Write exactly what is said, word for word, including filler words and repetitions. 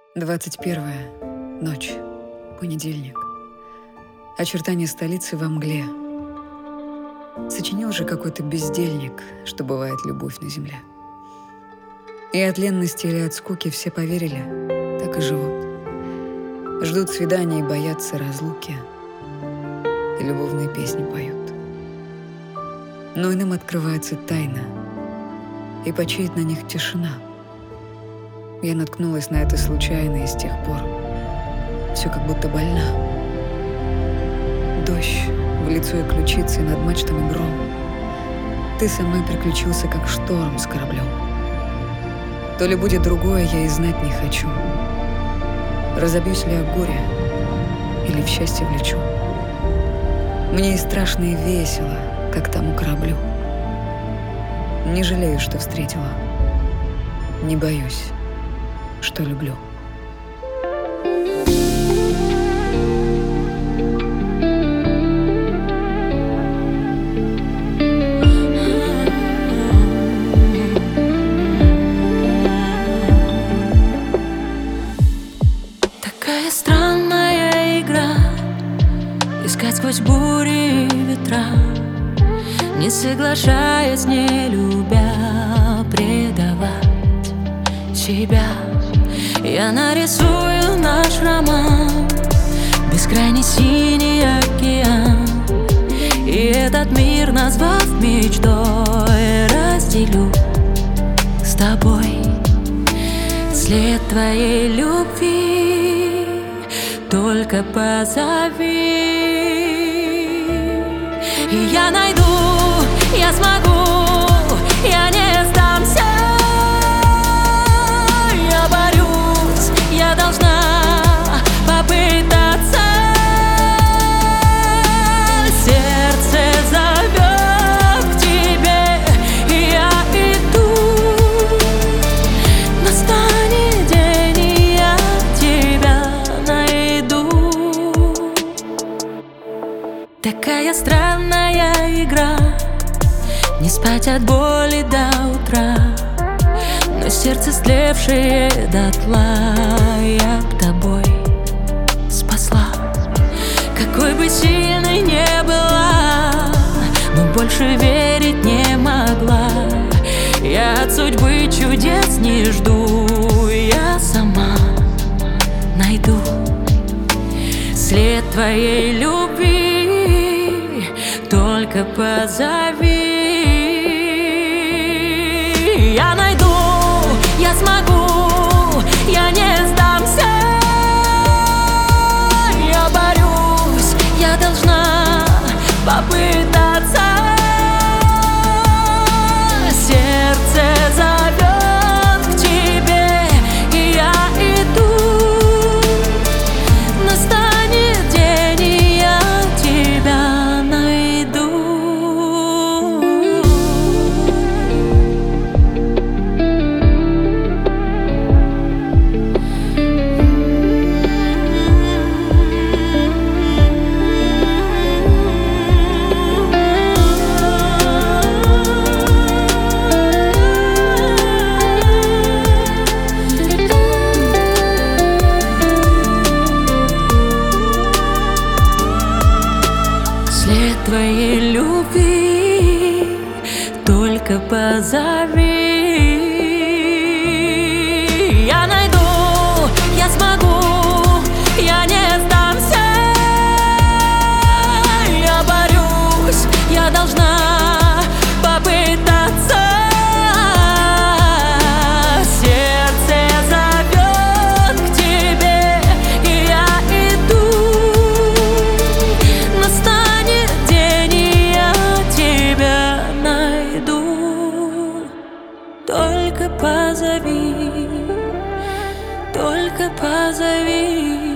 двадцать первая. Ночь. Понедельник. Очертания столицы во мгле. Сочинил же какой-то бездельник, что бывает любовь на земле. И от ленности или от скуки все поверили, так и живут. Ждут свиданий и боятся разлуки, и любовные песни поют. Но иным открывается тайна, и почиет на них тишина. Я наткнулась на это случайно, и с тех пор все как будто больна. Дождь в лицо и ключицы, и над мачтами гром. Ты со мной приключился, как шторм с кораблем. То ли будет другое, я и знать не хочу. Разобьюсь ли о горе, или в счастье влечу. Мне и страшно, и весело, как тому кораблю. Не жалею, что встретила. Не боюсь, что люблю. Такая странная игра, искать сквозь бури и ветра, не соглашаясь, не любя, предавать себя. Я нарисую наш роман, бескрайний синий океан, и этот мир, назвав мечтой, разделю с тобой. След твоей любви только позови, и я найду, я смогу, я не сдамся. Я борюсь, я должна попытаться. Сердце зовет к тебе, и я иду. Настанет день, и я тебя найду. Такая странная игра, не спать от боли до утра, но сердце, слевшее дотла, я б тобой спасла. Какой бы сильной не была, но больше верить не могла. Я от судьбы чудес не жду, я сама найду след твоей любви, только позови. Я найду, я смогу, я не сдамся. Я борюсь, я должна попытаться. Сердце зовет к тебе, и я иду. Настанет день, и я тебя найду. След твоей любви только позови. Я найду, я смогу, я не сдамся. Я борюсь, я должна попытаться. Сердце зовет к тебе, и я иду. Настанет день, и я тебя найду. Только позови, только позови.